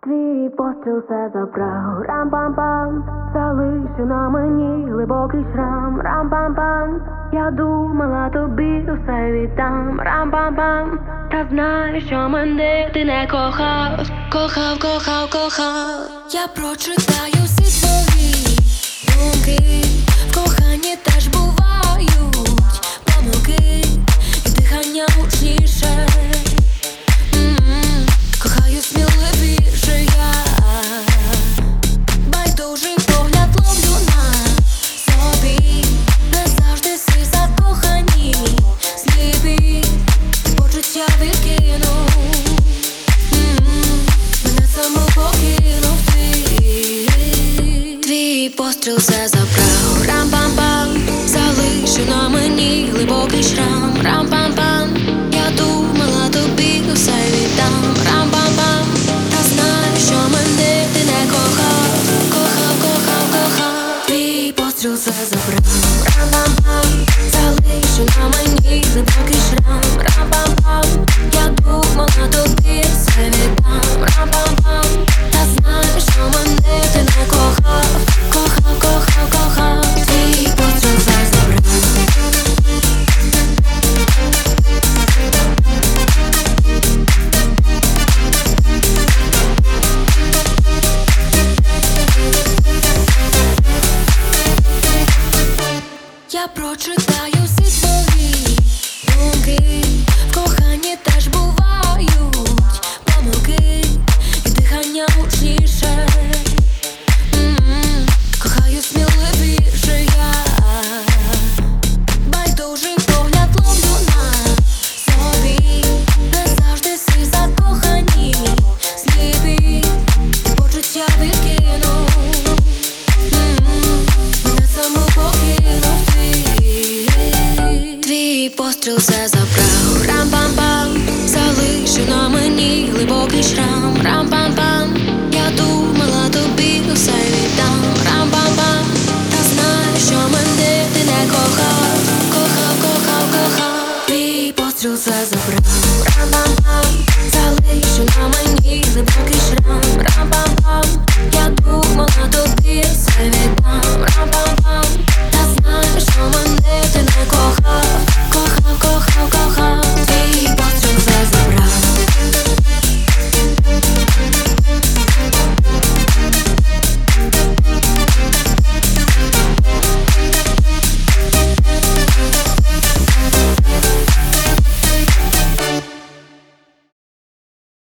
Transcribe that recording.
Твій постріл все забрав, рам-пам-пам, залишу на мені глибокий шрам, рам-пам-пам. Я думала, тобі усе віддам, рам-пам-пам. Та знаю, що мене ти не кохав, кохав. Я прочитаю всі твої думки, в коханні теж бувають помилки, і дихання гучніше. Кохаю сміливіше я, байдужий погляд ловлю на собі, не завжди всі закохані, сліпі, почуття відкину, мене саму покинув твій постріл все забрав, рам-пам-пам, залишу на мені глибокий шрам, рам-пам-пам. Я думала, тобі усе віддам, рам-пам-пам. Та знаю, що мене ти не кохав, твій постріл все забрав, рам-пам-пам, залишу на мені глибокий шрам, рам-пам-пам. Я думала, тобі все віддам, рам-пам-пам. Та знаю, що мене ти не кохав, твій постріл все забрав. Я прочитаю всі твої думки, в коханні теж бувають помилки, і дихання гучніше. Кохаю сміливіше я, байдужий погляд ловлю на собі, не завжди всі закохані, сліпі, почуття відкину, мене саму покинув твій постріл все забрав, рам-пам-пам, залишу на мені глибокий шрам.